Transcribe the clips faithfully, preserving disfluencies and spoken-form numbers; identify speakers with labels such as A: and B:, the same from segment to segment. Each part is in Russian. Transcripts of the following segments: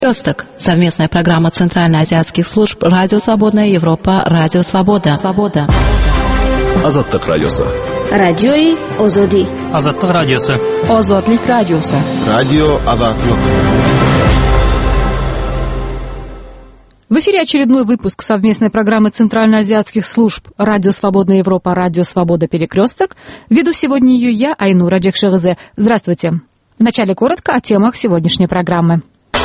A: Перекресток. Совместная программа Центральноазиатских служб Радио Свободная Европа, Радио Свобода. Свобода.
B: Азаттык радиосы.
C: Радиои Озоди.
D: Азаттык радиосы.
E: Озодлик радиосы.
B: Радио Азаттык.
E: В эфире очередной выпуск совместной программы Центральноазиатских служб Радио Свободная Европа, Радио Свобода, Перекресток. Веду сегодня ее я, Айнура Джекшеғзе. Здравствуйте. Вначале коротко о темах сегодняшней программы.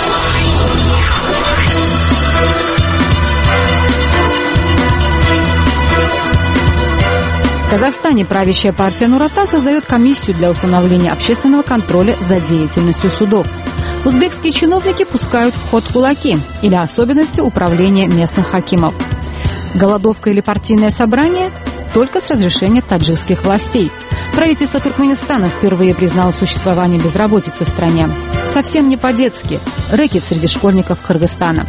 E: В Казахстане правящая партия Нур Отан создает комиссию для установления общественного контроля за деятельностью судов. Узбекские чиновники пускают в ход кулаки или особенности управления местных хакимов. Голодовка или партийное собрание только с разрешения таджикских властей. Правительство Туркменистана впервые признало существование безработицы в стране. Совсем не по-детски. Рэкет среди школьников Кыргызстана.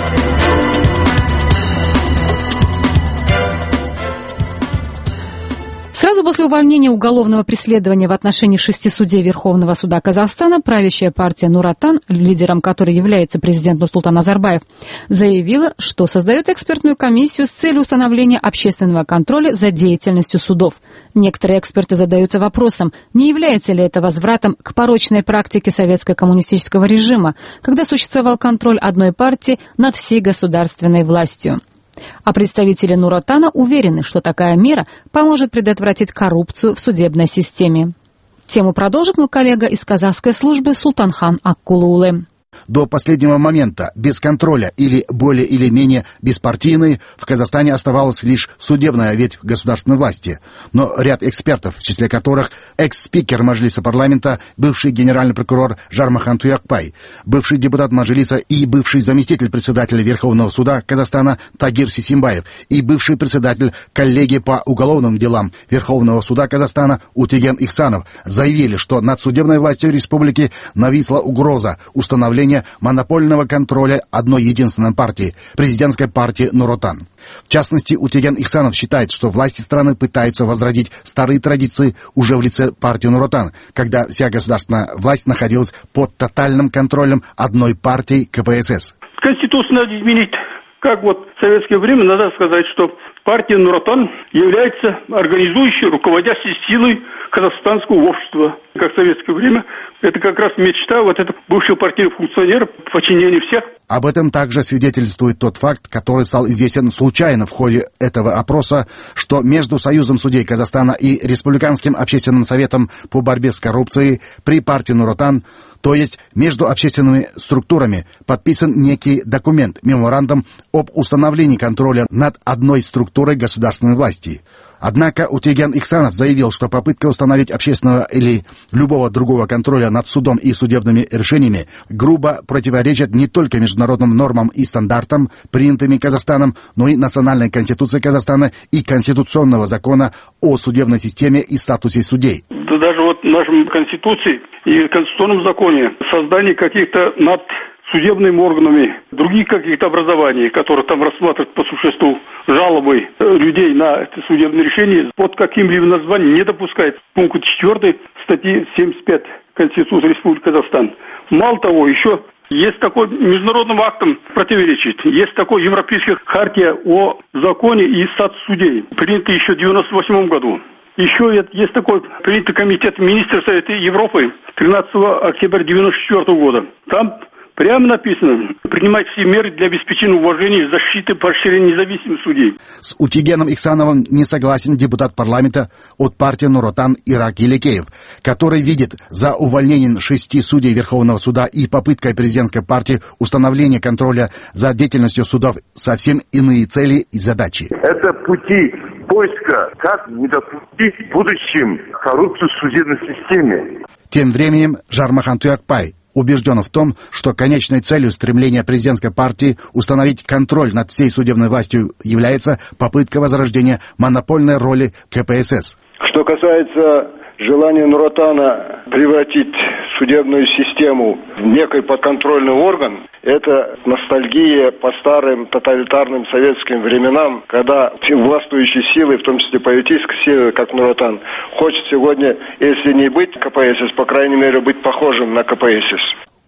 E: Сразу после увольнения уголовного преследования в отношении шести судей Верховного суда Казахстана правящая партия Нур Отан, лидером которой является президент Нурсултан Назарбаев, заявила, что создает экспертную комиссию с целью установления общественного контроля за деятельностью судов. Некоторые эксперты задаются вопросом, не является ли это возвратом к порочной практике советско-коммунистического режима, когда существовал контроль одной партии над всей государственной властью. А представители Нур Отана уверены, что такая мера поможет предотвратить коррупцию в судебной системе. Тему продолжит мой коллега из казахской службы Султанхан Аккулуулы.
F: До последнего момента без контроля или более или менее беспартийной в Казахстане оставалась лишь судебная ветвь государственной власти. Но ряд экспертов, в числе которых экс-спикер Мажилиса парламента, бывший генеральный прокурор Жармахан Туякпай, бывший депутат Мажилиса и бывший заместитель председателя Верховного суда Казахстана Тагир Сисимбаев и бывший председатель коллегии по уголовным делам Верховного суда Казахстана Утеген Ихсанов, заявили, что над судебной властью республики нависла угроза установления монопольного контроля одной единственной партии, президентской партии Нур Отан. В частности, Утеген Ихсанов считает, что власти страны пытаются возродить старые традиции уже в лице партии Нур Отан, когда вся государственная власть находилась под тотальным контролем одной партии ка пэ эс эс.
G: Конституцию надо изменить. Как вот в советское время надо сказать, что партия Нур Отан является организующей, руководящей силой казахстанского общества. Как в советское время, это как раз мечта вот этого бывшего партийного функционера в подчинении всех.
F: Об этом также свидетельствует тот факт, который стал известен случайно в ходе этого опроса, что между Союзом судей Казахстана и Республиканским общественным советом по борьбе с коррупцией при партии Нур Отан, то есть между общественными структурами, подписан некий документ, меморандум об установлении контроля над одной структурой государственной власти. Однако Утеген Ихсанов заявил, что попытка установить общественного или любого другого контроля над судом и судебными решениями грубо противоречит не только международным нормам и стандартам, принятыми Казахстаном, но и национальной конституции Казахстана и конституционного закона о судебной системе и статусе судей.
G: Да даже вот в нашем конституции и конституционном законе создание каких-то над судебными органами, других каких-то образований, которые там рассматривают по существу жалобы людей на это судебное решение, под каким-либо названием не допускает. Пункт четвёртый статьи семьдесят пять Конституции Республики Казахстан. Мало того, еще есть такой международным актом противоречит. Есть такой Европейская хартия о законе и статусе судей, принятая еще в девяносто восьмом году. Еще есть такой принятый комитет министров Совета Европы тринадцатого октября девяносто четвёртого года. Там прямо написано, принимать все меры для обеспечения уважения, защиты, поощрения независимых судей.
F: С Утегеном Ихсановым не согласен депутат парламента от партии Нур Отан Ирак Елекеев, который видит за увольнением шести судей Верховного суда и попыткой президентской партии установления контроля за деятельностью судов совсем иные цели и задачи.
H: Это пути поиска, как не допустить в будущем коррупцию в судебной системе.
F: Тем временем Жармахан Туякпай убежден в том, что конечной целью стремления президентской партии установить контроль над всей судебной властью является попытка возрождения монопольной роли ка пэ эс эс.
I: Что касается желания Нур Отана превратить судебную систему в некий подконтрольный орган, это ностальгия по старым тоталитарным советским временам, когда властвующие силы, в том числе политические силы, как Нур Отан, хочет сегодня, если не быть ка пэ эс эс, по крайней мере, быть похожим на ка пэ эс эс.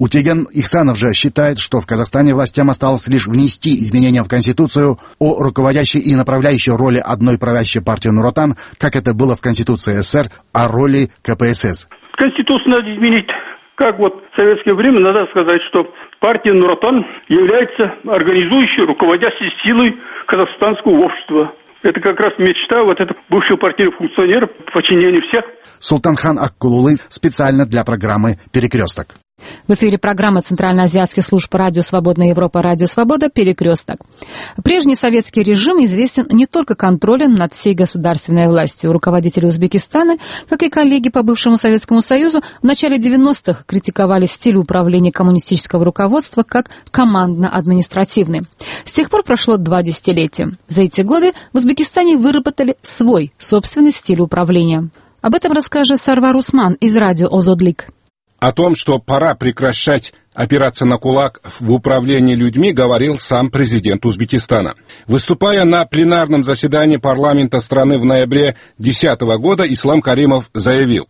F: Утеген Ихсанов же считает, что в Казахстане властям осталось лишь внести изменения в Конституцию о руководящей и направляющей роли одной правящей партии Нур-Отан, как это было в Конституции СССР, о роли ка пэ эс эс.
G: Конституцию надо изменить. Как вот в советское время надо сказать, что партия Нур-Отан является организующей, руководящей силой казахстанского общества. Это как раз мечта вот этого бывшего партийного функционера, подчинения всех.
F: Султанхан Аккулулы специально для программы «Перекресток».
E: В эфире программа Центральноазиатских служб «Радио Свободная Европа», «Радио Свобода», «Перекресток». Прежний советский режим известен не только контролем над всей государственной властью. Руководители Узбекистана, как и коллеги по бывшему Советскому Союзу, в начале девяностых критиковали стиль управления коммунистического руководства как командно-административный. С тех пор прошло два десятилетия. За эти годы в Узбекистане выработали свой собственный стиль управления. Об этом расскажет Сарвар Усман из радио «Озодлик».
D: О том, что пора прекращать опираться на кулак в управлении людьми, говорил сам президент Узбекистана. Выступая на пленарном заседании парламента страны в ноябре две тысячи десятого года, Ислам Каримов заявил: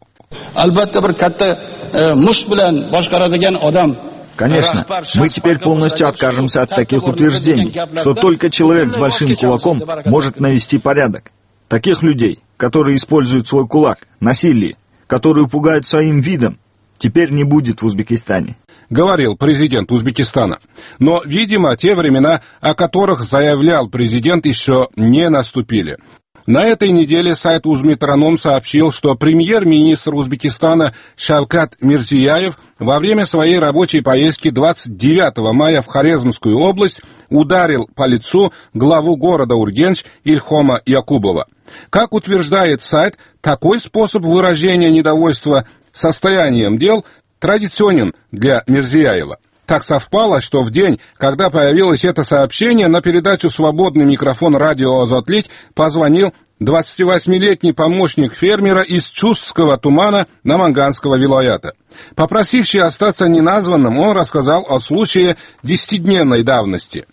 J: Конечно, мы теперь полностью откажемся от таких утверждений, что только человек с большим кулаком может навести порядок. Таких людей, которые используют свой кулак, насилие, которые пугают своим видом, теперь не будет в Узбекистане.
D: Говорил президент Узбекистана. Но, видимо, те времена, о которых заявлял президент, еще не наступили. На этой неделе сайт Узметроном сообщил, что премьер-министр Узбекистана Шавкат Мирзияев во время своей рабочей поездки двадцать девятого мая в Хорезмскую область ударил по лицу главу города Ургенч Ильхома Якубова. Как утверждает сайт, такой способ выражения недовольства состоянием дел традиционен для Мирзияева. Так совпало, что в день, когда появилось это сообщение, на передачу «Свободный микрофон» радио «Озотлик» позвонил двадцативосьмилетний помощник фермера из Чустского тумана Наманганского вилаята. Попросивший остаться неназванным, он рассказал о случае десятидневной давности.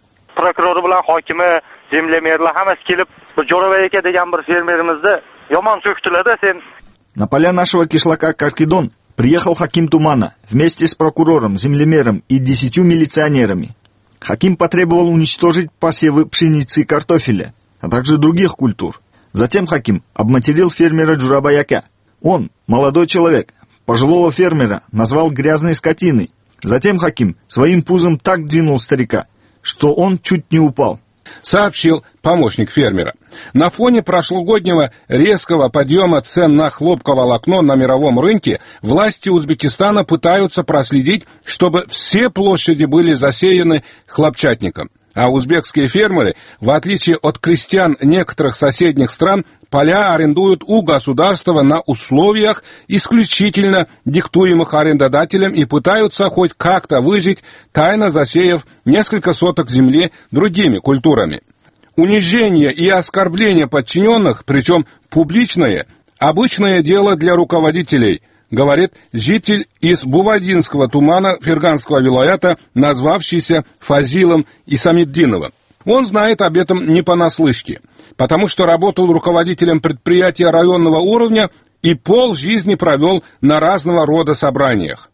J: На поля нашего кишлака Каркидон приехал Хаким Тумана вместе с прокурором, землемером и десятью милиционерами. Хаким потребовал уничтожить посевы пшеницы и картофеля, а также других культур. Затем Хаким обматерил фермера Джурабаяка. Он, молодой человек, пожилого фермера, назвал грязной скотиной. Затем Хаким своим пузом так двинул старика, что он чуть не упал.
D: Сообщил помощник фермера. На фоне прошлогоднего резкого подъема цен на хлопковолокно на мировом рынке власти Узбекистана пытаются проследить, чтобы все площади были засеяны хлопчатником. А узбекские фермеры, в отличие от крестьян некоторых соседних стран, поля арендуют у государства на условиях, исключительно диктуемых арендодателем, и пытаются хоть как-то выжить, тайно засеяв несколько соток земли другими культурами. Унижение и оскорбление подчиненных, причем публичное, обычное дело для руководителей, говорит житель из Бувадинского тумана Ферганского вилаята, назвавшийся Фазилом Исамиддиновым. Он знает об этом не понаслышке, потому что работал руководителем предприятия районного уровня и полжизни провел на разного рода собраниях.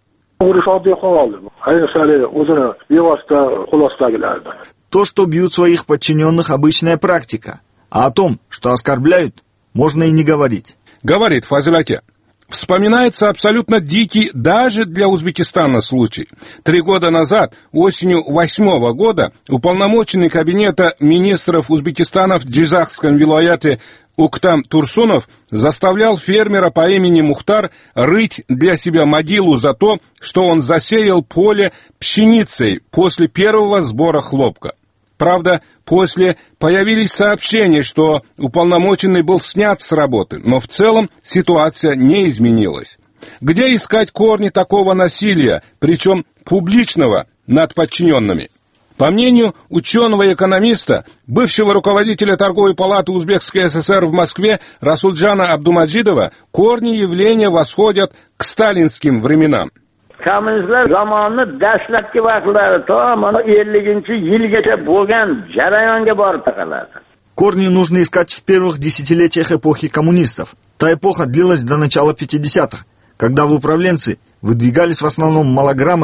J: То, что бьют своих подчиненных, обычная практика. А о том, что оскорбляют, можно и не говорить.
D: Говорит Фазиляке. Вспоминается абсолютно дикий даже для Узбекистана случай. Три года назад, осенью восьмого года, уполномоченный кабинета министров Узбекистана в Джизахском вилаяте Уктам Турсунов заставлял фермера по имени Мухтар рыть для себя могилу за то, что он засеял поле пшеницей после первого сбора хлопка. Правда, после появились сообщения, что уполномоченный был снят с работы, но в целом ситуация не изменилась. Где искать корни такого насилия, причем публичного, над подчиненными? По мнению ученого-экономиста, бывшего руководителя торговой палаты Узбекской ССР в Москве Расулджана Абдумаджидова, корни явления восходят к сталинским временам.
K: Kommunistlar zamonini dastlabki vaqtlari to mana elliginchi yilgacha bo'lgan jarayonga borib taqaladi.
J: Корни нужно искать в первых десятилетиях эпохи коммунистов. Та эпоха длилась до начала пятидесятых, когда в управленцы выдвигались в основном малограмотные,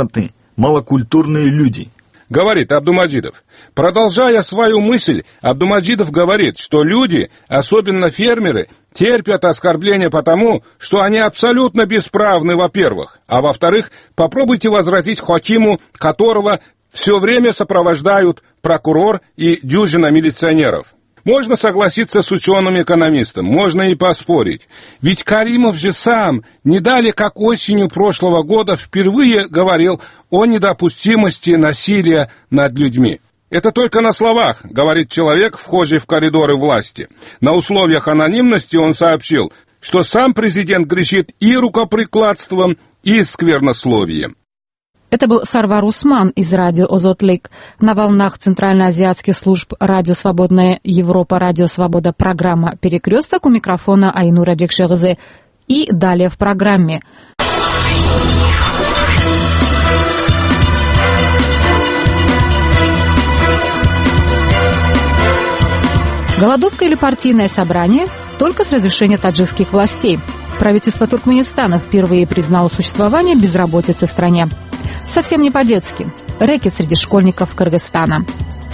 J: малокультурные люди.
D: Говорит Абдумаджидов. Продолжая свою мысль, Абдумаджидов говорит, что люди, особенно фермеры, терпят оскорбления потому, что они абсолютно бесправны, во-первых, а во-вторых, попробуйте возразить хакиму, которого все время сопровождают прокурор и дюжина милиционеров. Можно согласиться с ученым-экономистом, можно и поспорить. Ведь Каримов же сам не далее как осенью прошлого года впервые говорил о недопустимости насилия над людьми. Это только на словах, говорит человек, вхожий в коридоры власти. На условиях анонимности он сообщил, что сам президент грешит и рукоприкладством, и сквернословием.
E: Это был Сарвар Усман из радио «Озотлик». На волнах центральноазиатских служб «Радио Свободная Европа», «Радио Свобода» программа «Перекресток», у микрофона Айнура Джекшерзе. И далее в программе. Голодовка или партийное собрание? Только с разрешения таджикских властей. Правительство Туркменистана впервые признало существование безработицы в стране. Совсем не по-детски. Рэкет среди школьников Кыргызстана.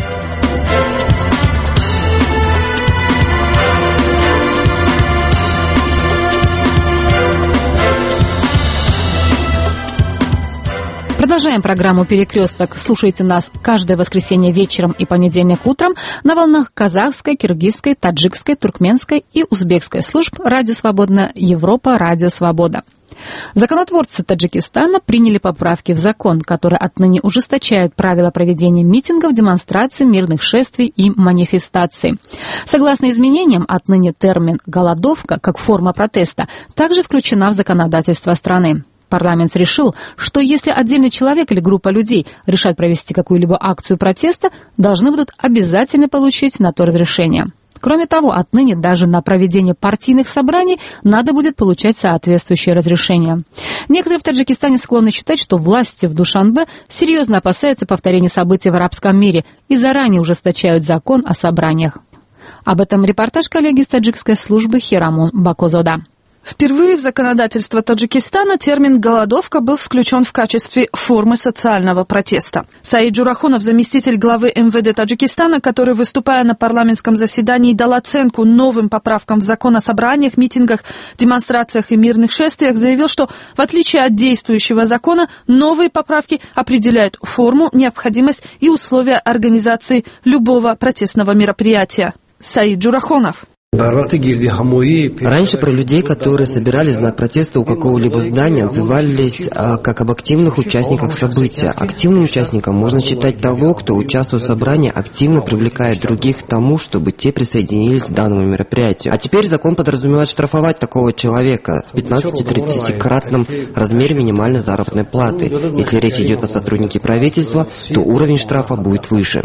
E: Продолжаем программу «Перекресток». Слушайте нас каждое воскресенье вечером и понедельник утром на волнах казахской, киргизской, таджикской, туркменской и узбекской служб «Радио Свободная Европа», «Радио Свобода». Законотворцы Таджикистана приняли поправки в закон, которые отныне ужесточают правила проведения митингов, демонстраций, мирных шествий и манифестаций. Согласно изменениям, отныне термин «голодовка» как форма протеста также включена в законодательство страны. Парламент решил, что если отдельный человек или группа людей решат провести какую-либо акцию протеста, должны будут обязательно получить на то разрешение. Кроме того, отныне даже на проведение партийных собраний надо будет получать соответствующее разрешение. Некоторые в Таджикистане склонны считать, что власти в Душанбе серьезно опасаются повторения событий в арабском мире и заранее ужесточают закон о собраниях. Об этом репортаж коллеги из таджикской службы Хирамон Бакозода.
L: Впервые в законодательство Таджикистана термин «голодовка» был включен в качестве формы социального протеста. Саид Джурахонов, заместитель главы эм вэ дэ Таджикистана, который, выступая на парламентском заседании, дал оценку новым поправкам в закон о собраниях, митингах, демонстрациях и мирных шествиях, заявил, что, в отличие от действующего закона, новые поправки определяют форму, необходимость и условия организации любого протестного мероприятия. Саид Джурахонов.
M: Раньше про людей, которые собирали знак протеста у какого-либо здания, отзывались а, как об активных участниках события. Активным участником можно считать того, кто, участвуя в собрании, активно привлекает других к тому, чтобы те присоединились к данному мероприятию. А теперь закон подразумевает штрафовать такого человека в пятнадцати-тридцатикратном размере минимальной заработной платы. Если речь идет о сотруднике правительства, то уровень штрафа будет выше.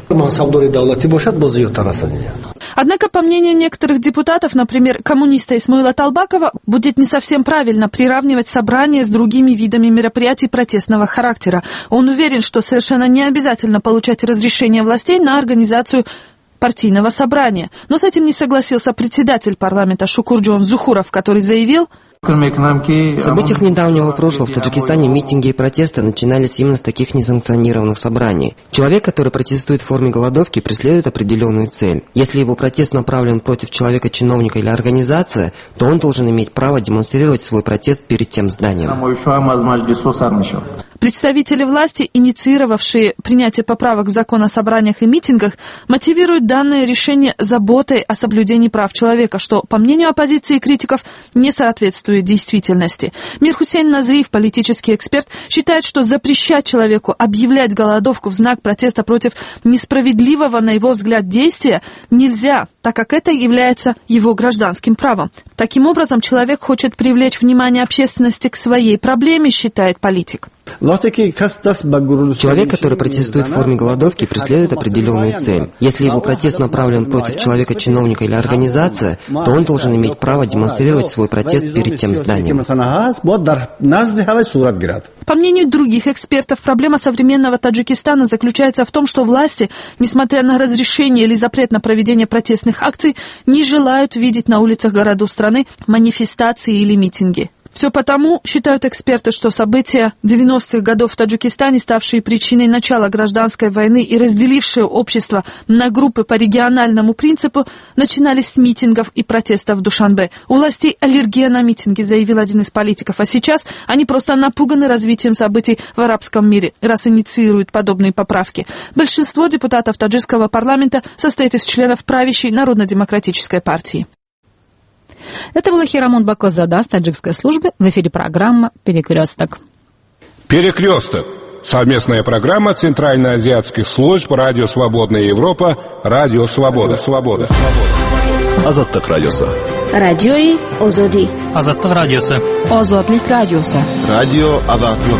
L: Однако, по мнению некоторых депутатов, например, коммуниста Исмаила Талбакова, будет не совсем правильно приравнивать собрания с другими видами мероприятий протестного характера. Он уверен, что совершенно не обязательно получать разрешение властей на организацию партийного собрания. Но с этим не согласился председатель парламента Шукурджон Зухуров, который заявил:
M: В событиях недавнего прошлого в Таджикистане митинги и протесты начинались именно с таких несанкционированных собраний. Человек, который протестует в форме голодовки, преследует определенную цель. Если его протест направлен против человека, чиновника или организации, то он должен иметь право демонстрировать свой протест перед тем зданием.
L: Представители власти, инициировавшие принятие поправок в закон о собраниях и митингах, мотивируют данное решение заботой о соблюдении прав человека, что, по мнению оппозиции и критиков, не соответствует действительности. Мир Хусейн Назриев, политический эксперт, считает, что запрещать человеку объявлять голодовку в знак протеста против несправедливого, на его взгляд, действия нельзя, так как это является его гражданским правом. Таким образом, человек хочет привлечь внимание общественности к своей проблеме, считает политик.
M: Человек, который протестует в форме голодовки, преследует определенную цель. Если его протест направлен против человека, чиновника или организации, то он должен иметь право демонстрировать свой протест перед тем зданием.
L: По мнению других экспертов, проблема современного Таджикистана заключается в том, что власти, несмотря на разрешение или запрет на проведение протестных акций, не желают видеть на улицах городов страны манифестации или митинги. Все потому, считают эксперты, что события девяностых годов в Таджикистане, ставшие причиной начала гражданской войны и разделившие общество на группы по региональному принципу, начинались с митингов и протестов в Душанбе. У властей аллергия на митинги, заявил один из политиков, а сейчас они просто напуганы развитием событий в арабском мире, раз инициируют подобные поправки. Большинство депутатов таджикского парламента состоит из членов правящей Народно-демократической партии.
E: Это была Хирамон Бакозада с таджикской службы. В эфире программа «Перекресток».
D: «Перекресток». Совместная программа Центральноазиатских служб «Радио Свободная Европа», «Радио Свобода». Свобода.
B: Азаттык радиосы.
C: Радиои Озоди.
N: Азаттык радиосы.
E: Озодлик радиосы.
B: Радио Азаттык.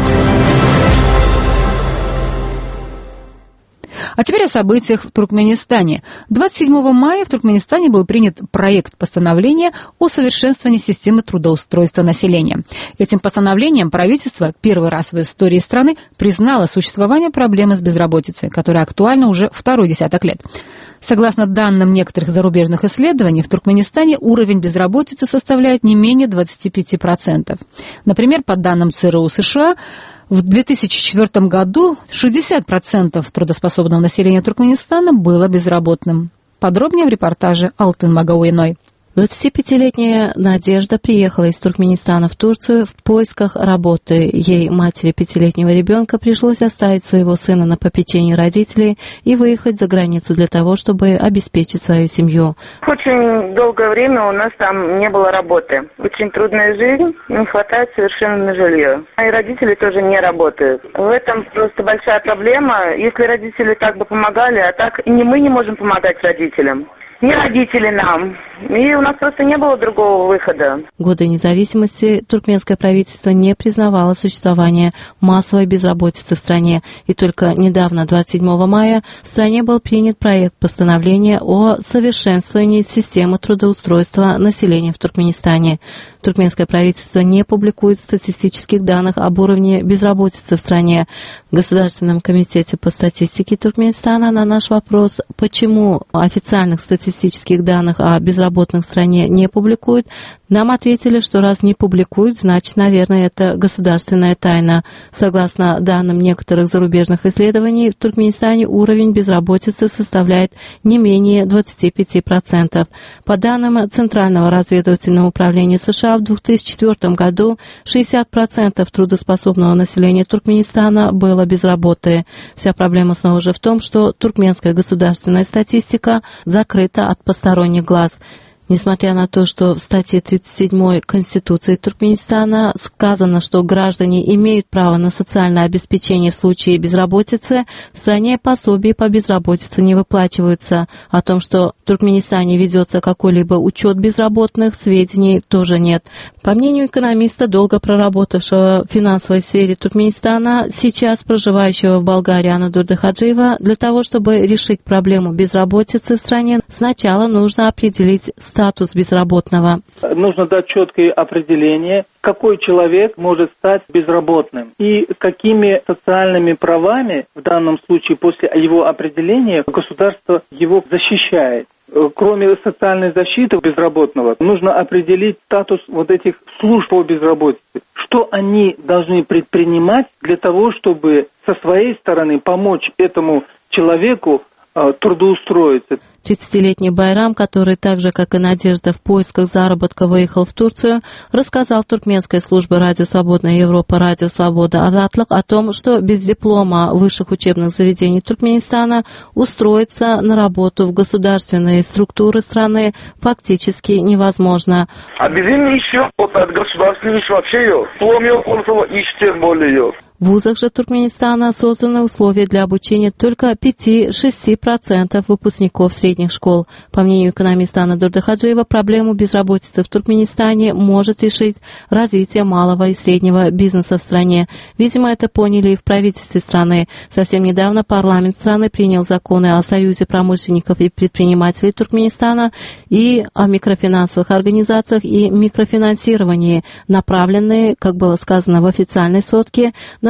E: А теперь о событиях в Туркменистане. двадцать седьмого мая в Туркменистане был принят проект постановления о совершенствовании системы трудоустройства населения. Этим постановлением правительство первый раз в истории страны признало существование проблемы с безработицей, которая актуальна уже второй десяток лет. Согласно данным некоторых зарубежных исследований, в Туркменистане уровень безработицы составляет не менее двадцать пять процентов. Например, по данным ЦРУ США, в две тысячи четвёртом году шестьдесят процентов трудоспособного населения Туркменистана было безработным. Подробнее в репортаже Алтын Магауиной.
A: двадцатипятилетняя Надежда приехала из Туркменистана в Турцию в поисках работы. Ей, матери пятилетнего ребенка, пришлось оставить своего сына на попечении родителей и выехать за границу для того, чтобы обеспечить свою семью.
O: Очень долгое время у нас там не было работы. Очень трудная жизнь, не хватает совершенно на жилье. Мои родители тоже не работают. В этом просто большая проблема. Если родители так бы помогали, а так не мы не можем помогать родителям. Не родители нам. И у нас просто не было другого выхода.
A: В годы независимости туркменское правительство не признавало существование массовой безработицы в стране. И только недавно, двадцать седьмого мая, в стране был принят проект постановления о совершенствовании системы трудоустройства населения в Туркменистане. Туркменское правительство не публикует статистических данных об уровне безработицы в стране. В Государственном комитете по статистике Туркменистана на наш вопрос, почему официальных статистических данных о безработных в стране не публикуют, нам ответили, что раз не публикуют, значит, наверное, это государственная тайна. Согласно данным некоторых зарубежных исследований, в Туркменистане уровень безработицы составляет не менее двадцать пять процентов. По данным Центрального разведывательного управления США, в две тысячи четвёртом году шестьдесят процентов трудоспособного населения Туркменистана было без работы. Вся проблема снова же в том, что туркменская государственная статистика закрыта от посторонних глаз. Несмотря на то, что в статье тридцать седьмой Конституции Туркменистана сказано, что граждане имеют право на социальное обеспечение в случае безработицы, в стране пособия по безработице не выплачиваются. О том, что в Туркменистане ведется какой-либо учет безработных, сведений тоже нет. По мнению экономиста, долго проработавшего в финансовой сфере Туркменистана, сейчас проживающего в Болгарии Анадурда Хаджиева, для того, чтобы решить проблему безработицы в стране, сначала нужно определить статус безработного.
P: Нужно дать четкое определение, какой человек может стать безработным и какими социальными правами в данном случае после его определения государство его защищает. Кроме социальной защиты безработного, нужно определить статус вот этих служб по безработице. Что они должны предпринимать для того, чтобы со своей стороны помочь этому человеку э, трудоустроиться.
A: тридцатилетний Байрам, который так же, как и Надежда, в поисках заработка выехал в Турцию, рассказал туркменской службе «Радио Свободная Европа», «Радио Свобода» Азаттык о том, что без диплома высших учебных заведений Туркменистана устроиться на работу в государственные структуры страны фактически невозможно.
H: А без еще от государственных вообще ее. Диплом ее, тем более ее.
A: В вузах же Туркменистана созданы условия для обучения только пяти-шести процентов выпускников средних школ. По мнению экономиста Анадурда Хаджиева, проблему безработицы в Туркменистане может решить развитие малого и среднего бизнеса в стране. Видимо, это поняли и в правительстве страны. Совсем недавно парламент страны принял законы о Союзе промышленников и предпринимателей Туркменистана и о микрофинансовых организациях и микрофинансировании, направленные, как было сказано в официальной сводке, на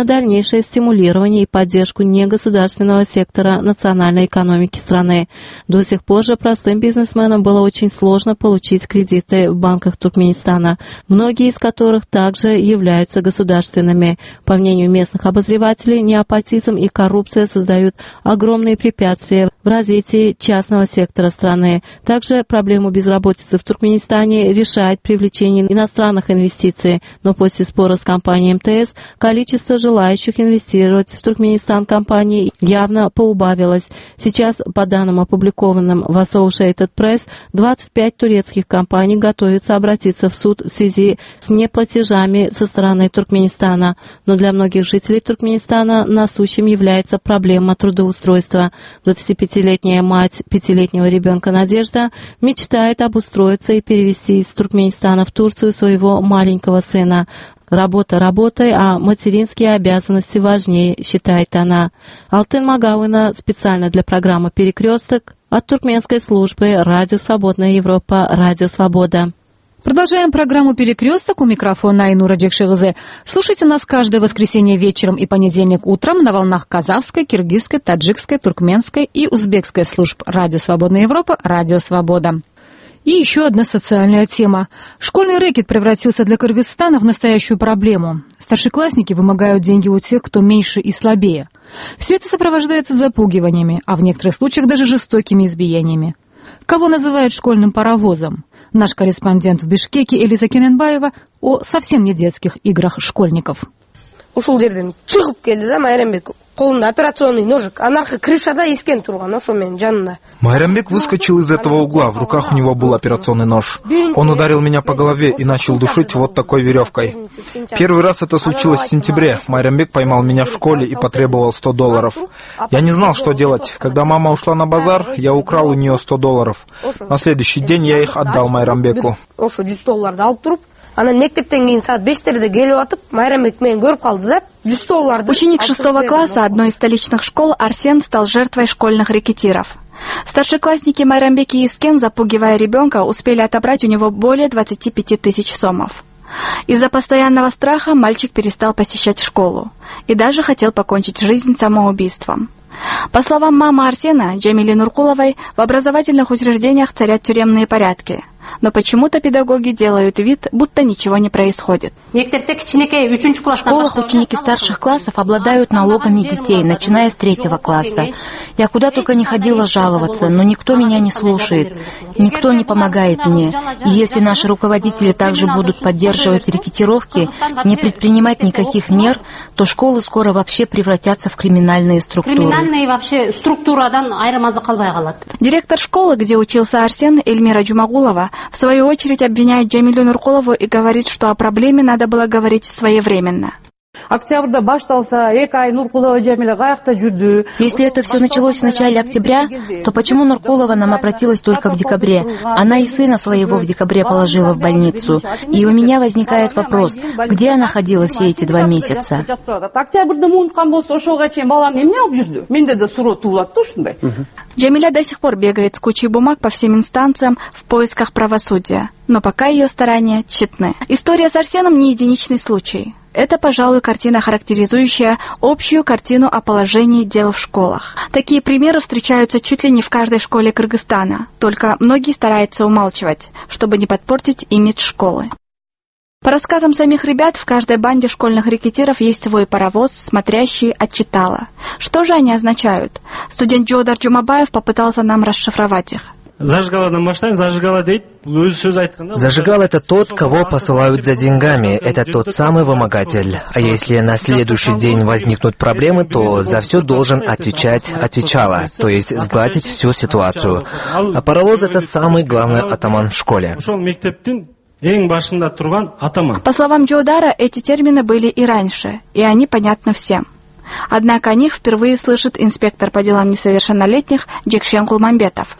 A: на дальнейшее стимулирование и поддержку негосударственного сектора национальной экономики страны. До сих пор же простым бизнесменам было очень сложно получить кредиты в банках Туркменистана, многие из которых также являются государственными. По мнению местных обозревателей, неопатизм и коррупция создают огромные препятствия в развитии частного сектора страны. Также проблему безработицы в Туркменистане решает привлечение иностранных инвестиций, но после спора с компанией эм тэ эс количество желающих инвестировать в Туркменистан компаний явно поубавилось. Сейчас, по данным, опубликованным в Associated Press, двадцать пять турецких компаний готовятся обратиться в суд в связи с неплатежами со стороны Туркменистана. Но для многих жителей Туркменистана насущим является проблема трудоустройства. двадцатипятилетняя мать пятилетнего ребенка Надежда мечтает обустроиться и перевести из Туркменистана в Турцию своего маленького сына. Работа работой, а материнские обязанности важнее, считает она. Алтын Магауина специально для программы «Перекресток» от туркменской службы «Радио Свободная Европа», «Радио Свобода».
E: Продолжаем программу «Перекресток». У микрофона Айнура Джекшигзе. Слушайте нас каждое воскресенье вечером и понедельник утром на волнах казахской, киргизской, таджикской, туркменской и узбекской служб «Радио Свободная Европа», «Радио Свобода». И еще одна социальная тема. Школьный рэкет превратился для Кыргызстана в настоящую проблему. Старшеклассники вымогают деньги у тех, кто меньше и слабее. Все это сопровождается запугиваниями, а в некоторых случаях даже жестокими избиениями. Кого называют школьным паровозом? Наш корреспондент в Бишкеке Элиза Кененбаева о совсем не детских играх школьников.
N: Ушул жерден чыгып келди да Майрамбек. Колунда операционный ножик, а наркы крышада искен турган, ошо менин жанында.
Q: Майрамбек выскочил из этого угла, в руках у него был операционный нож. Он ударил меня по голове и начал душить вот такой веревкой. Первый раз это случилось в сентябре. Майрамбек поймал меня в школе и потребовал сто долларов. Я не знал, что делать. Когда мама ушла на базар, я украл у нее сто долларов. На следующий день я их отдал Майрамбеку.
R: Ученик шестого класса одной из столичных школ Арсен стал жертвой школьных рэкетиров. Старшеклассники Майрамбек и Искен, запугивая ребенка, успели отобрать у него более двадцати пяти тысяч сомов. Из-за постоянного страха мальчик перестал посещать школу и даже хотел покончить жизнь самоубийством. По словам мамы Арсена, Джамили Нуркуловой, в образовательных учреждениях царят тюремные порядки. Но почему-то педагоги делают вид, будто ничего не происходит.
S: В школах ученики старших классов обладают налогами детей, начиная с третьего класса. Я куда только не ходила жаловаться, но никто меня не слушает, никто не помогает мне. И если наши руководители также будут поддерживать рекетировки, не предпринимать никаких мер, то школы скоро вообще превратятся в криминальные структуры.
R: Директор школы, где учился Арсен, Эльмира Джумагулова, в свою очередь обвиняет Джамилю Нуркулову и говорит, что о проблеме надо было говорить своевременно.
S: Если это все началось в начале октября, то почему Нуркулова нам обратилась только в декабре? Она и сына своего в декабре положила в больницу. И у меня возникает вопрос, где она ходила все эти два месяца?
R: Джамиля до сих пор бегает с кучей бумаг по всем инстанциям в поисках правосудия, но пока ее старания тщетны. История с Арсеном не единичный случай. Это, пожалуй, картина, характеризующая общую картину о положении дел в школах. Такие примеры встречаются чуть ли не в каждой школе Кыргызстана, только многие стараются умалчивать, чтобы не подпортить имидж школы. По рассказам самих ребят, в каждой банде школьных рэкетиров есть свой паровоз, смотрящий отчитала. Что же они означают? Студент Джодар Джумабаев попытался нам расшифровать их.
T: Зажигал — это тот, кого посылают за деньгами, это тот самый вымогатель. А если на следующий день возникнут проблемы, то за все должен отвечать отвечала, то есть сгладить всю ситуацию. А паровоз — это самый главный атаман в школе.
R: По словам Джодара, эти термины были и раньше, и они понятны всем. Однако о них впервые слышит инспектор по делам несовершеннолетних Джекшен Кулмамбетов.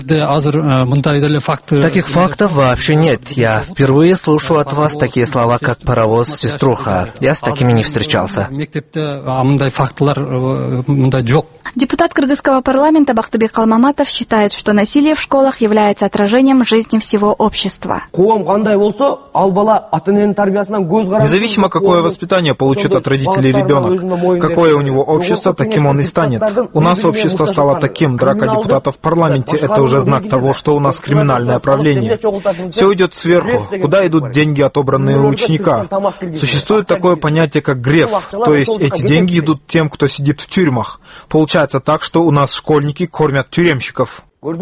T: Таких фактов вообще нет. Я впервые слышу от вас такие слова, как паровоз, сеструха. Я с такими не встречался.
R: Депутат кыргызского парламента Бактыбек Калмаматов считает, что насилие в школах является отражением жизни всего общества.
Q: Независимо, какое воспитание получит от родителей ребенок, какое у него общество, таким он и станет. У нас общество стало таким, драка депутатов в парламенте – это уже знак того, что у нас криминальное правление. Все идет сверху, куда идут деньги, отобранные у ученика. Существует такое понятие, как греф, то есть эти деньги идут тем, кто сидит в тюрьмах. Получается так, что у нас школьники кормят тюремщиков.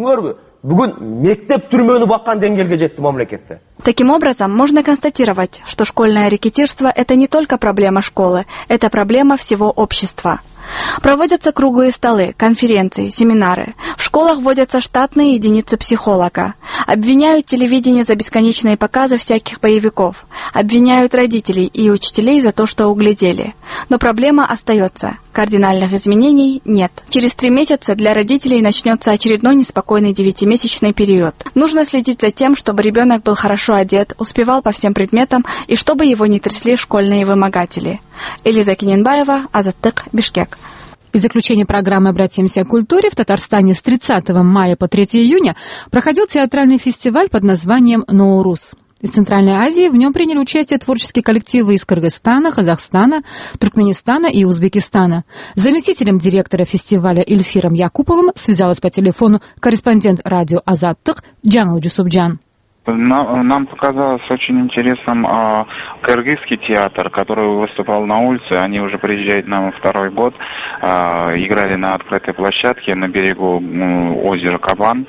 R: Таким образом, можно констатировать, что школьное рэкетирство – это не только проблема школы, это проблема всего общества. Проводятся круглые столы, конференции, семинары. В школах вводятся штатные единицы психолога. Обвиняют телевидение за бесконечные показы всяких боевиков. Обвиняют родителей и учителей за то, что углядели. Но проблема остается. Кардинальных изменений нет. Через три месяца для родителей начнется очередной неспокойный девятимесячный период. Нужно следить за тем, чтобы ребенок был хорошо одет, успевал по всем предметам и чтобы его не трясли школьные вымогатели. Элиза Кененбаева, Азаттык, Бишкек.
E: В заключение программы «Обратимся к культуре» в Татарстане с тридцатого мая по третьего июня проходил театральный фестиваль под названием «Ноурус». Из Центральной Азии в нем приняли участие творческие коллективы из Кыргызстана, Казахстана, Туркменистана и Узбекистана. С заместителем директора фестиваля Ильфиром Якуповым связалась по телефону корреспондент радио «Азаттык» Джангл Джусупджан.
U: Нам, нам показалось очень интересным э, кыргызский театр, который выступал на улице. Они уже приезжают нам второй год. Э, играли на открытой площадке на берегу э, озера Кабан.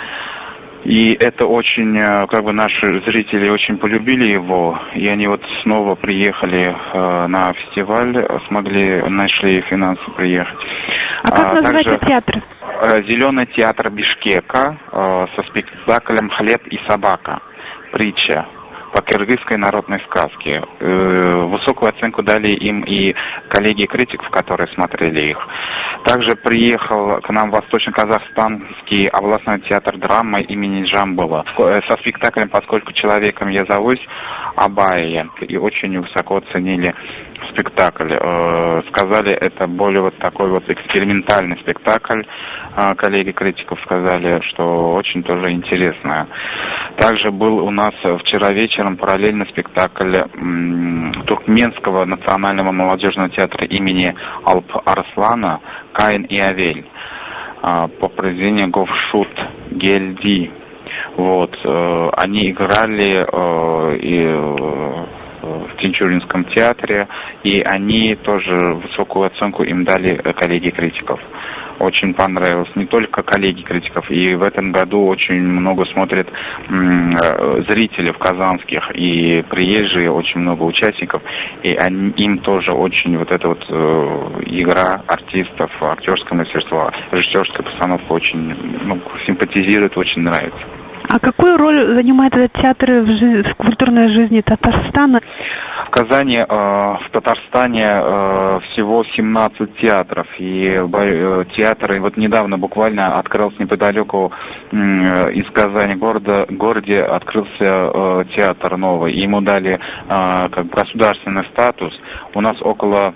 U: И это очень, э, как бы наши зрители очень полюбили его. И они вот снова приехали э, на фестиваль, смогли, нашли финансы приехать.
V: А как а, называется также, театр?
U: Зеленый театр Бишкека э, со спектаклем «Хлеб и собака». Притча по кыргызской народной сказке. Э, высокую оценку дали им и коллеги критиков, которые смотрели их. Также приехал к нам Восточно-Казахстанский областной театр драмы имени Джамбула со спектаклем «Поскольку человеком я зовусь» Абайя. И очень высоко оценили спектакль. Э, сказали, это более вот такой вот экспериментальный спектакль. Э, коллеги критиков сказали, что очень тоже интересно. Также был у нас вчера вечером параллельно спектакль м, Туркменского национального молодежного театра имени Алп Арслана «Каин и Авель» э, по произведению Говшут Гельди. Вот, э, они играли э, и э, в Тинчуринском театре, и они тоже высокую оценку им дали коллеги критиков. Очень понравилось. Не только коллеги критиков, и в этом году очень много смотрят м, зрителей казанских, и приезжие, очень много участников, и они, им тоже очень вот эта вот э, игра артистов, актерское мастерство, режиссерская постановка очень ну, симпатизирует, очень нравится.
V: А какую роль занимает этот театр в, жи- в культурной жизни Татарстана?
U: В Казани, э, в Татарстане э, всего семнадцать театров. И э, театры, вот недавно буквально открылся неподалеку э, из Казани города, городе открылся э, театр новый. Ему дали э, как государственный статус. У нас около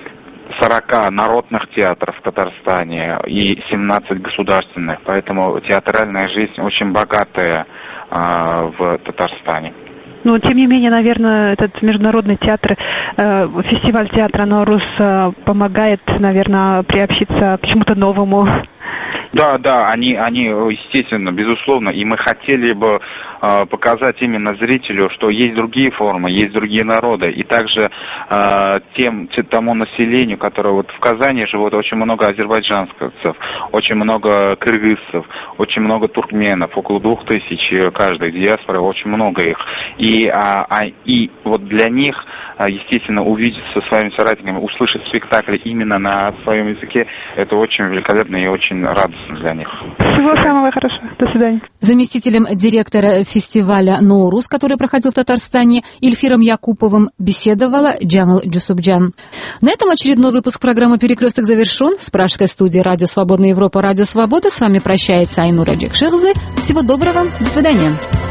U: сорок народных театров в Татарстане и семнадцать государственных. Поэтому театральная жизнь очень богатая э, в Татарстане.
V: Но, тем не менее, наверное, этот международный театр, э, фестиваль театра «Ноурус» э, помогает, наверное, приобщиться к чему-то новому.
U: Да, да, они, они, естественно, безусловно, и мы хотели бы э, показать именно зрителю, что есть другие формы, есть другие народы, и также э, тем, тому населению, которое вот в Казани живут, очень много азербайджанцев, очень много кыргызцев, очень много туркменов, около двух тысяч каждой диаспоры, очень много их, и, а, а, и вот для них, естественно, увидеть со своими соратниками, услышать спектакли именно на своем языке, это очень великолепно и очень радостно для них.
V: Всего самого хорошего. До свидания.
E: Заместителем директора фестиваля «Ноурус», который проходил в Татарстане, Ильфиром Якуповым беседовала Джамил Джусубджан. На этом очередной выпуск программы «Перекресток» завершен. С пражской студии «Радио Свободная Европа», «Радио Свобода» с вами прощается Айнура Джекширзе. Всего доброго. До свидания.